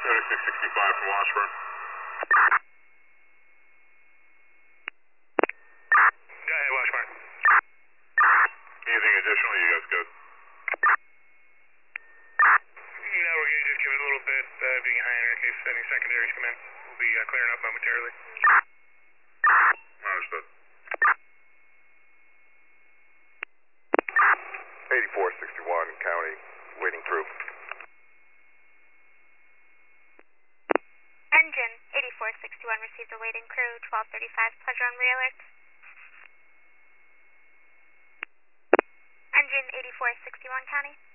3665 from Washburn. Go ahead, Washburn. Anything additional? You guys good? No, we're going to just give it a little bit behind in case any secondaries come in. We'll be clearing up momentarily. Understood. 8461 County, waiting through. Engine 8461 received a waiting crew, 1235, pleasure on re-alert. Engine 8461 County.